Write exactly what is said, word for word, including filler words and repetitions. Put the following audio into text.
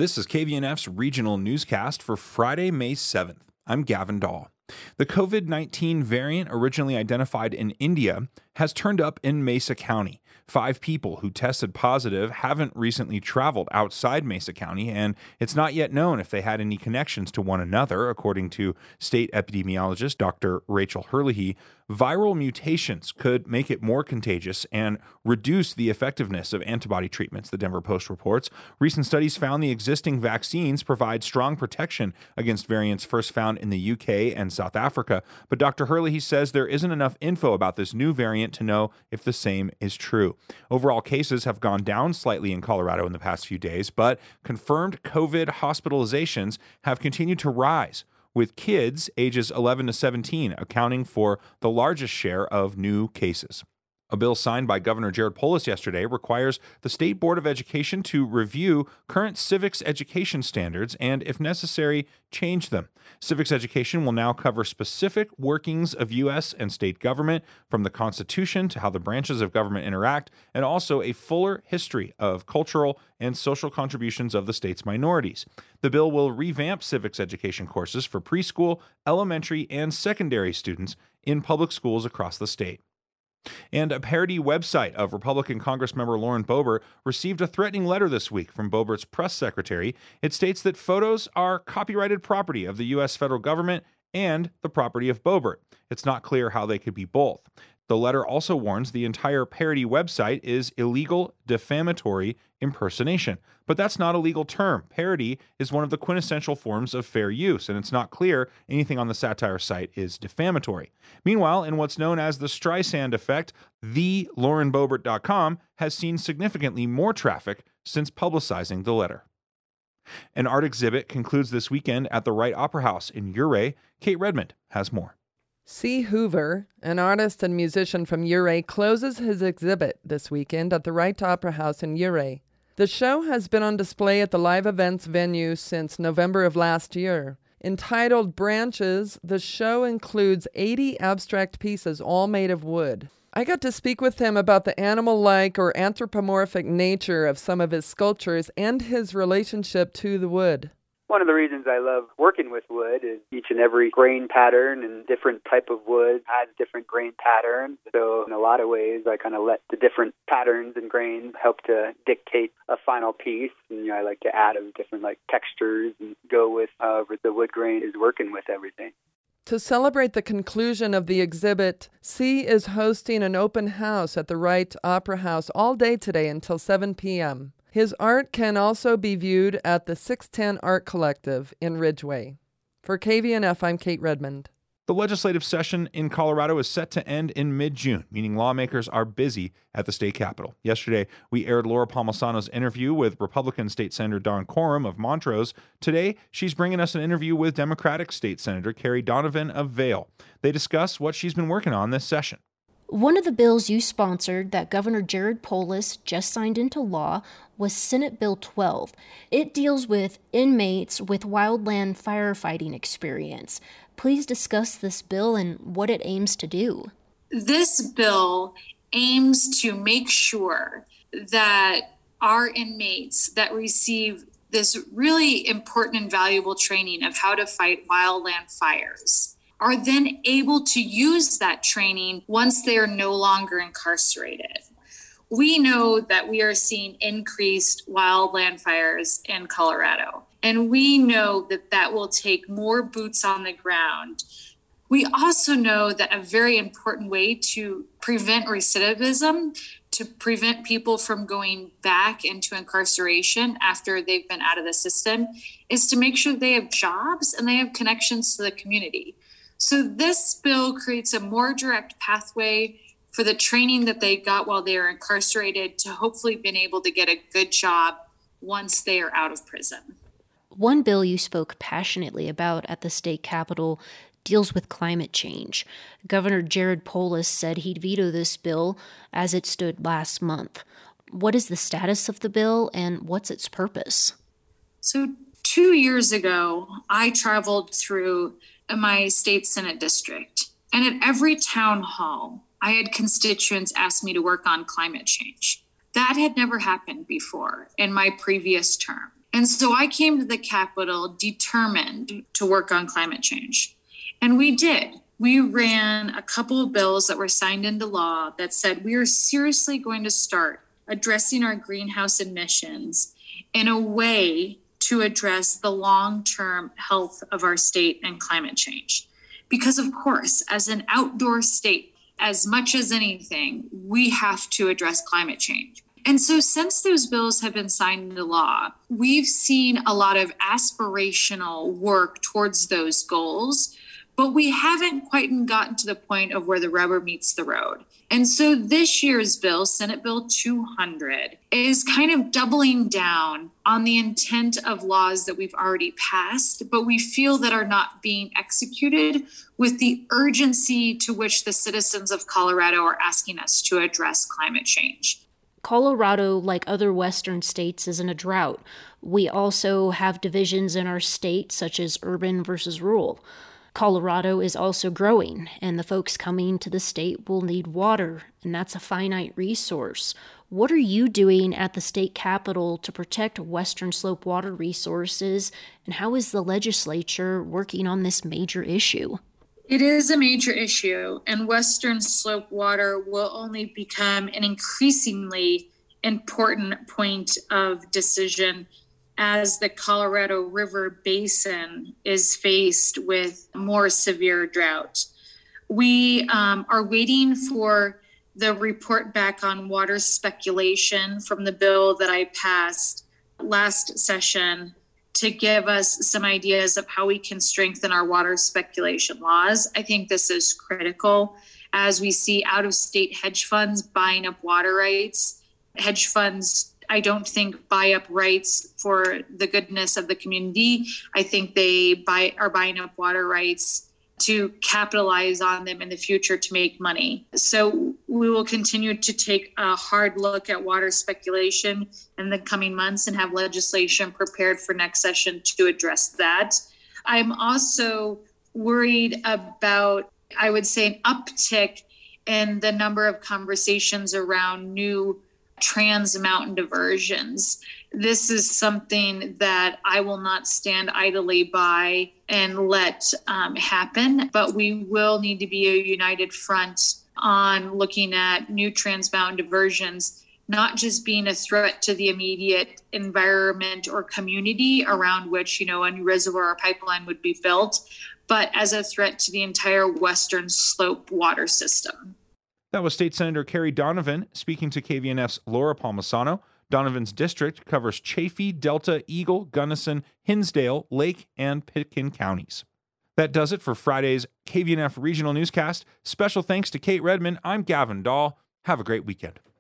This is K V N F's regional newscast for Friday, May seventh. I'm Gavin Dahl. The covid nineteen variant originally identified in India has turned up in Mesa County. Five people who tested positive haven't recently traveled outside Mesa County, and it's not yet known if they had any connections to one another, according to state epidemiologist Doctor Rachel Herlihy. Viral mutations could make it more contagious and reduce the effectiveness of antibody treatments, the Denver Post reports. Recent studies found the existing vaccines provide strong protection against variants first found in the U K and South Africa, but Doctor Herlihy says there isn't enough info about this new variant to know if the same is true. Overall cases have gone down slightly in Colorado in the past few days, but confirmed COVID hospitalizations have continued to rise, with kids ages eleven to seventeen accounting for the largest share of new cases. A bill signed by Governor Jared Polis yesterday requires the State Board of Education to review current civics education standards and, if necessary, change them. Civics education will now cover specific workings of U S and state government, from the Constitution to how the branches of government interact, and also a fuller history of cultural and social contributions of the state's minorities. The bill will revamp civics education courses for preschool, elementary, and secondary students in public schools across the state. And a parody website of Republican Congressmember Lauren Boebert received a threatening letter this week from Boebert's press secretary. It states that photos are copyrighted property of the U S federal government and the property of Boebert. It's not clear how they could be both. The letter also warns the entire parody website is illegal defamatory impersonation. But that's not a legal term. Parody is one of the quintessential forms of fair use, and it's not clear anything on the satire site is defamatory. Meanwhile, in what's known as the Streisand effect, the Lauren Boebert dot com has seen significantly more traffic since publicizing the letter. An art exhibit concludes this weekend at the Wright Opera House in Ouray. Kate Redmond has more. C. Hoover, an artist and musician from Ouray, closes his exhibit this weekend at the Wright Opera House in Ouray. The show has been on display at the live events venue since November of last year. Entitled Branches, the show includes eighty abstract pieces, all made of wood. I got to speak with him about the animal-like or anthropomorphic nature of some of his sculptures and his relationship to the wood. One of the reasons I love working with wood is each and every grain pattern and different type of wood has different grain patterns. So in a lot of ways, I kind of let the different patterns and grains help to dictate a final piece. And you know, I like to add of different like textures and go with however the wood grain is working with everything. To celebrate the conclusion of the exhibit, C is hosting an open house at the Wright Opera House all day today until seven p.m. His art can also be viewed at the six ten Art Collective in Ridgeway. For K V N F, I'm Kate Redmond. The legislative session in Colorado is set to end in mid-June, meaning lawmakers are busy at the state capitol. Yesterday, we aired Laura Palmisano's interview with Republican State Senator Dawn Coram of Montrose. Today, she's bringing us an interview with Democratic State Senator Carrie Donovan of Vail. They discuss what she's been working on this session. One of the bills you sponsored that Governor Jared Polis just signed into law was Senate Bill twelve. It deals with inmates with wildland firefighting experience. Please discuss this bill and what it aims to do. This bill aims to make sure that our inmates that receive this really important and valuable training of how to fight wildland fires are then able to use that training once they are no longer incarcerated. We know that we are seeing increased wildland fires in Colorado, and we know that that will take more boots on the ground. We also know that a very important way to prevent recidivism, to prevent people from going back into incarceration after they've been out of the system, is to make sure they have jobs and they have connections to the community. So this bill creates a more direct pathway for the training that they got while they are incarcerated to hopefully being able to get a good job once they are out of prison. One bill you spoke passionately about at the state capitol deals with climate change. Governor Jared Polis said he'd veto this bill as it stood last month. What is the status of the bill and what's its purpose? So two years ago, I traveled through my state Senate district, and at every town hall, I had constituents ask me to work on climate change. That had never happened before in my previous term. And so I came to the Capitol determined to work on climate change. And we did. We ran a couple of bills that were signed into law that said we are seriously going to start addressing our greenhouse emissions in a way to address the long-term health of our state and climate change. Because, of course, as an outdoor state, as much as anything, we have to address climate change. And so since those bills have been signed into law, we've seen a lot of aspirational work towards those goals, but we haven't quite gotten to the point of where the rubber meets the road. And so this year's bill, Senate Bill two hundred, is kind of doubling down on the intent of laws that we've already passed, but we feel that are not being executed with the urgency to which the citizens of Colorado are asking us to address climate change. Colorado, like other Western states, is in a drought. We also have divisions in our state, such as urban versus rural. Colorado is also growing, and the folks coming to the state will need water, and that's a finite resource. What are you doing at the state capitol to protect Western Slope water resources, and how is the legislature working on this major issue? It is a major issue, and Western Slope water will only become an increasingly important point of decision as the Colorado River Basin is faced with more severe drought. We um, are waiting for the report back on water speculation from the bill that I passed last session to give us some ideas of how we can strengthen our water speculation laws. I think this is critical as we see out-of-state hedge funds buying up water rights. Hedge funds, I don't think, buy up rights for the goodness of the community. I think they buy are buying up water rights to capitalize on them in the future to make money. So we will continue to take a hard look at water speculation in the coming months and have legislation prepared for next session to address that. I'm also worried about, I would say, an uptick in the number of conversations around new Trans Mountain diversions. This is something that I will not stand idly by and let um, happen, but we will need to be a united front on looking at new Trans Mountain diversions, not just being a threat to the immediate environment or community around which, you know, a new reservoir or pipeline would be built, but as a threat to the entire Western Slope water system. That was State Senator Carrie Donovan speaking to K V N F's Laura Palmisano. Donovan's district covers Chaffee, Delta, Eagle, Gunnison, Hinsdale, Lake, and Pitkin counties. That does it for Friday's K V N F Regional Newscast. Special thanks to Kate Redmond. I'm Gavin Dahl. Have a great weekend.